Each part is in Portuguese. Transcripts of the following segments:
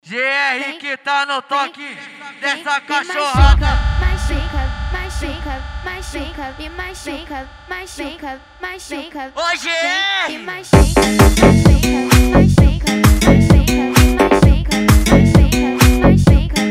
GR que tá no toque dessa cachorrada. Machuca, machuca, machuca, me machuca, machuca, machuca. Ô GR! Me machuca, machuca, machuca, machuca, machuca, machuca,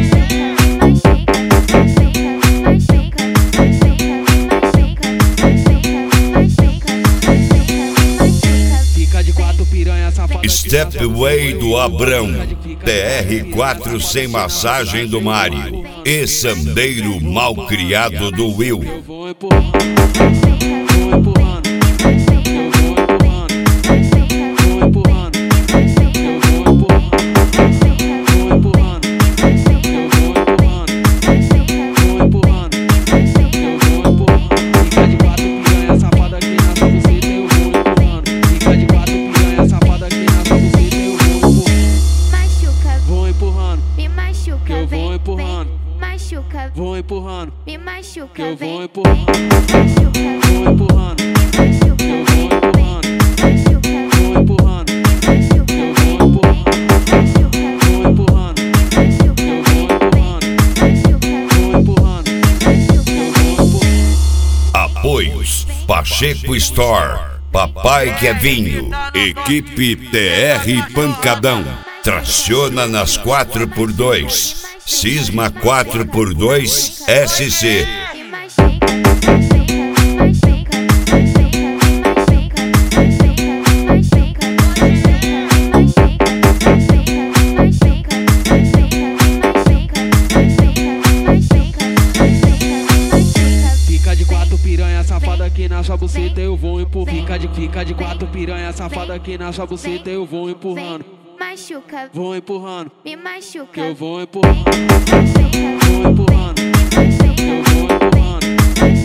Fica de quatro piranha safada. Stepway do Abrão, TR4 sem massagem do Mário e Sandeiro mal criado do Will. Eu vou empurrando, vou empurrando, eu vou empurrando, vou empurrando, eu vou empurrando, vou empurrando, eu vou empurrando, vou empurrando, eu vou empurrando. Fica de quatro piranha safada aqui na sua buceta, eu vou empurrando. Fica de quatro piranha safada aqui na sua buceta, eu vou empurrando. machuca, Vou empurrando, me machuca, eu vou vem, empurrando, machuca, vou empurrando, me machuca, eu vem, vou empurrando, vou empurrando, machuca, eu vem, vou empurrando, machuca, vou empurrando, machuca, eu vem, vou empurrando, machuca, vou empurrando, machuca, eu vem, vou empurrando, machuca, vou empurrando, eu vou empurrando. Apoios: Pacheco Store, Papai Kevinho, Equipe TR Pancadão, traciona nas 4x2, Cisma 4x2 SC. me machuca, machuca, machuca, machuca, Fica de quatro piranha safada aqui na sua buceta, eu vou empurrando. Fica de quatro piranha safada aqui na sua buceta, eu vou empurrando. machuca, Vou empurrando, me machuca, eu vou empurrando, vou empurrando, eu vou empurrando.